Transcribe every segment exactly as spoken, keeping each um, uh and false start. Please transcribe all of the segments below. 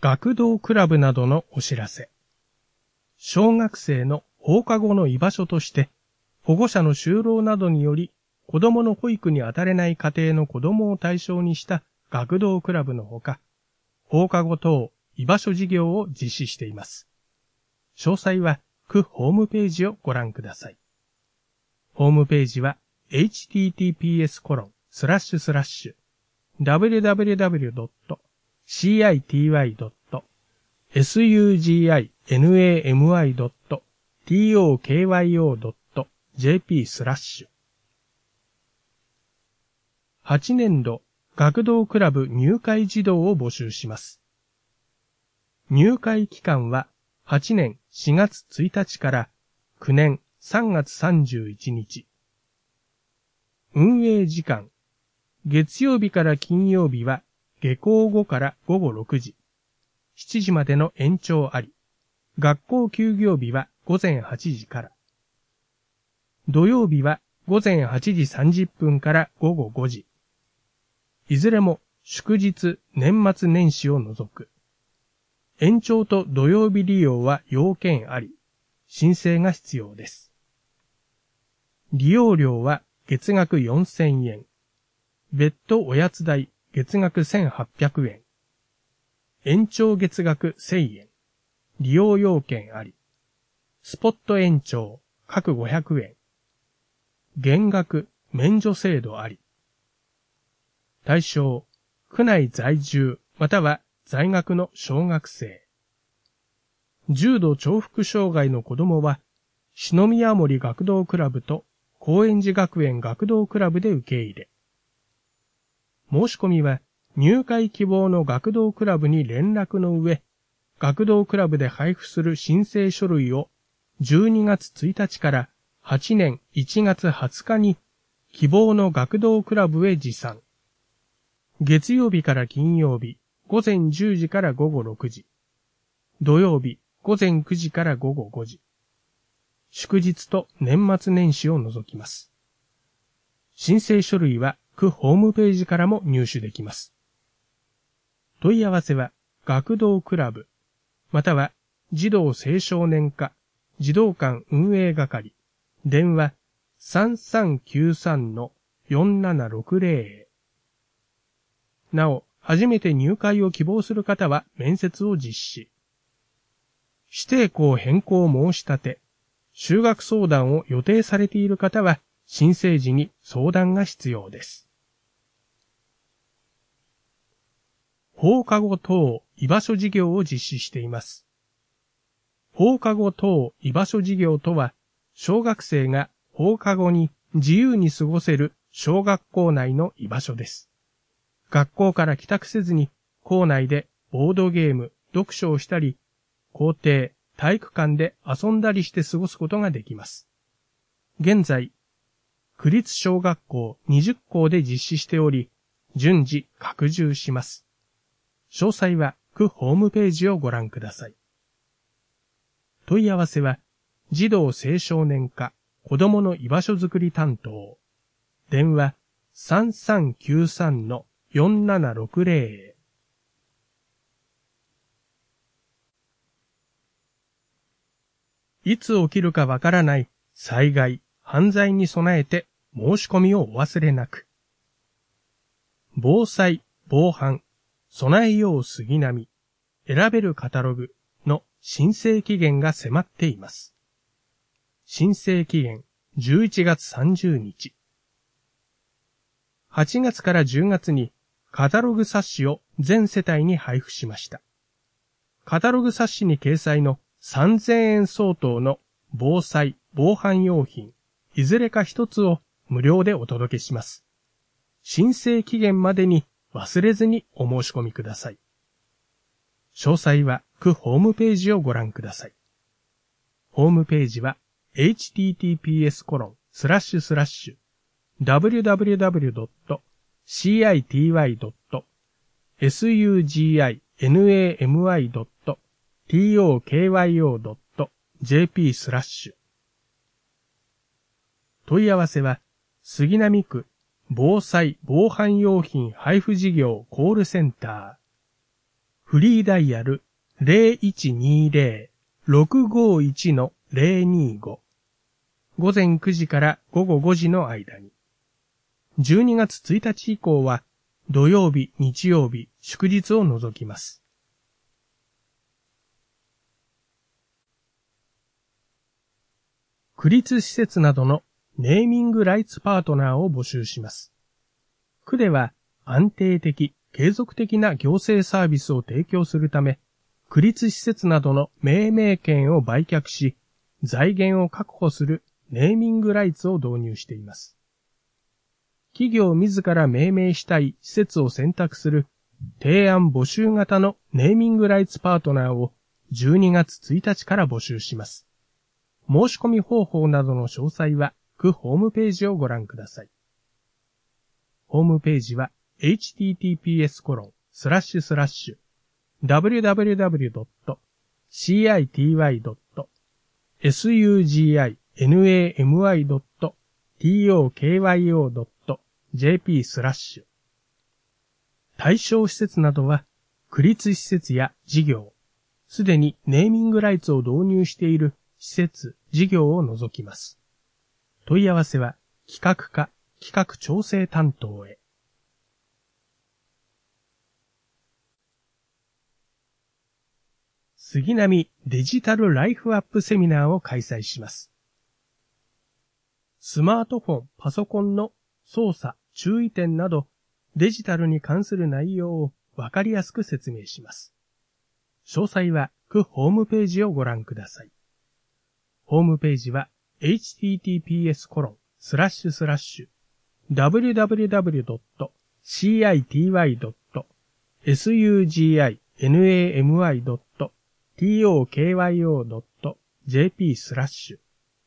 学童クラブなどのお知らせ。小学生の放課後の居場所として、保護者の就労などにより、子供の保育に当たれない家庭の子供を対象にした学童クラブのほか、放課後等居場所事業を実施しています。詳細は区ホームページをご覧ください。ホームページは エイチティーティーピーエスコロンスラッシュスラッシュダブリュダブリュダブリュドットシーアイティーワイドットエスユージーアイエヌエーエムアイドットティーオーケーワイオードットジェーピースラッシュはちねんど学童クラブ入会児童を募集します。入会期間ははちねんしがつついたちからくねんさんがつさんじゅういちにち。運営時間。月曜日から金曜日は下校後からごごろくじ。しちじまでの延長あり。学校休業日はごぜんはちじから。土曜日はごぜんはちじさんじゅっぷんからごごごじ。いずれも祝日、年末年始を除く。延長と土曜日利用は要件あり、申請が必要です。利用料は月額よんせんえん。別途おやつ代月額せんはっぴゃくえん。延長月額せんえん。利用要件あり。スポット延長各ごひゃくえん。減額免除制度あり。対象、区内在住または在学の小学生。重度重複障害の子供は、篠宮森学童クラブと高円寺学園学童クラブで受け入れ。申し込みは、入会希望の学童クラブに連絡の上、学童クラブで配布する申請書類をじゅうにがつついたちからはちねんいちがつはつかに希望の学童クラブへ持参。月曜日から金曜日、ごぜんじゅうじからごごろくじ。土曜日、ごぜんくじからごごごじ。祝日と年末年始を除きます。申請書類は区ホームページからも入手できます。問い合わせは学童クラブ、または児童青少年課、児童館運営係、電話 さんさんきゅうさんのよんななろくぜろ。なお、初めて入会を希望する方は面接を実施。指定校変更申し立て、就学相談を予定されている方は申請時に相談が必要です。放課後等居場所事業を実施しています。放課後等居場所事業とは、小学生が放課後に自由に過ごせる小学校内の居場所です。学校から帰宅せずに校内でボードゲーム、読書をしたり、校庭、体育館で遊んだりして過ごすことができます。現在、区立小学校にじゅっこうで実施しており、順次拡充します。詳細は区ホームページをご覧ください。問い合わせは、児童青少年課子どもの居場所づくり担当。電話 さんさんきゅうさんのよんななろくぜろ。いつ起きるかわからない災害、犯罪に備えて申し込みをお忘れなく。防災、防犯、備えよう杉並、選べるカタログの申請期限が迫っています。申請期限じゅういちがつさんじゅうにち。はちがつからじゅうがつにカタログ冊子を全世帯に配布しました。カタログ冊子に掲載のさんぜんえん相当の防災・防犯用品、いずれか一つを無料でお届けします。申請期限までに忘れずにお申し込みください。詳細は区ホームページをご覧ください。ホームページは エイチティーティーピーエスコロンスラッシュスラッシュダブリュダブリュダブリュドットシーアイティーワイドットエスユージーアイエヌエーエムアイドットティーオーケーワイオードットジェーピースラッシュ。問い合わせは杉並区防災・防犯用品配布事業コールセンター。 フリーダイヤル ゼロいちにゼロ ろくごいち ゼロにご。午前くじから午後ごじの間に。じゅうにがつついたち以降は土曜日、日曜日、祝日を除きます。区立施設などのネーミングライツパートナーを募集します。区では安定的、継続的な行政サービスを提供するため、区立施設などの命名権を売却し、財源を確保するネーミングライツを導入しています。企業自ら命名したい施設を選択する提案募集型のネーミングライツパートナーをじゅうにがつついたちから募集します。申し込み方法などの詳細は区ホームページをご覧ください。ホームページは エイチティーティーピーエスコロンスラッシュスラッシュダブリュダブリュダブリュドットシーアイティーワイドットエスユージーアイエヌエーエムアイドットティーオーケーワイオードットジェーピースラッシュ。対象施設などは、区立施設や事業、すでにネーミングライツを導入している施設、事業を除きます。問い合わせは、企画課、企画調整担当へ。杉並デジタルライフアップセミナーを開催します。スマートフォン、パソコンの操作、注意点などデジタルに関する内容をわかりやすく説明します。詳細は区ホームページをご覧ください。ホームページは エイチティーティーピーエスコロンスラッシュスラッシュダブリュダブリュダブリュドットシーアイティーワイドットエスユージーアイエヌエーエムアイドットティーオーケーワイオードットジェーピースラッシュ。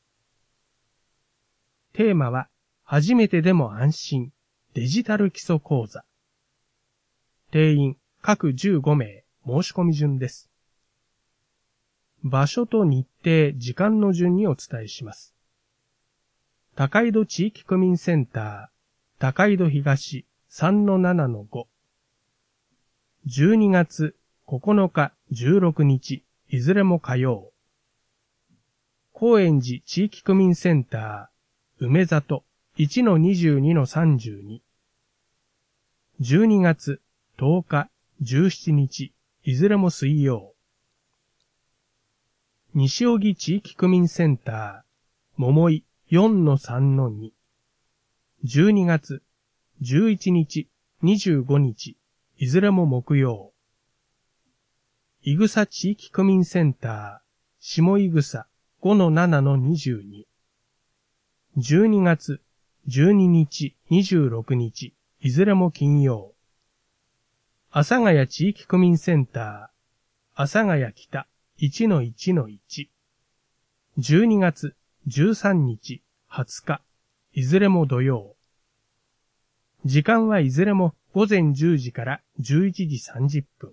テーマは初めてでも安心デジタル基礎講座。定員各じゅうごめい、申し込み順です。場所と日程、時間の順にお伝えします。高井戸地域区民センター、高井戸東 さんのななのご。じゅうにがつここのか、じゅうろくにち、いずれも火曜。高円寺地域区民センター、梅里 いちのにじゅうにのさんじゅうに。じゅうにがつとおか、じゅうしちにち、いずれも水曜。西荻地域区民センター、桃井 よんのさんのに。じゅうにがつじゅういちにち、にじゅうごにち、いずれも木曜。いぐさ地域区民センター、下いぐさ ごのななのにじゅうに。じゅうにがつじゅうににち、にじゅうろくにち、いずれも金曜。阿佐ヶ谷地域区民センター、阿佐ヶ谷北 いちのいちのいち。じゅうにがつじゅうさんにち、はつか、いずれも土曜。時間はいずれもごぜんじゅうじからじゅういちじさんじゅっぷん。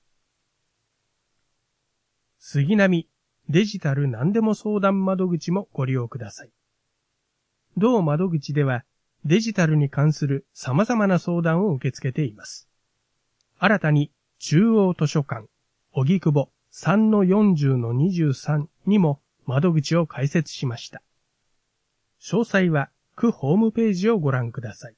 杉並デジタル何でも相談窓口もご利用ください。同窓口ではデジタルに関する様々な相談を受け付けています。新たに中央図書館、荻窪 さんのよんじゅうのにじゅうさん にも窓口を開設しました。詳細は区ホームページをご覧ください。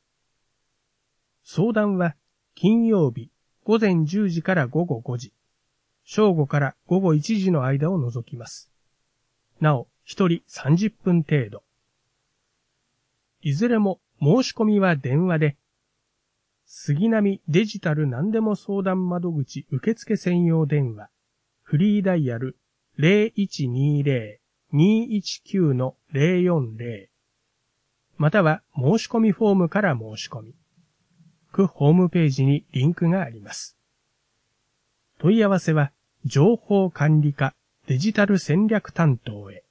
相談は金曜日ごぜんじゅうじからごごごじ、正午からごごいちじの間を除きます。なお、ひとりさんじゅっぷん程度。いずれも申し込みは電話で、杉並デジタル何でも相談窓口受付専用電話、フリーダイヤル ゼロいちにゼロ にいちきゅう のゼロよんゼロ、または申し込みフォームから申し込み。区ホームページにリンクがあります。問い合わせは情報管理課デジタル戦略担当へ。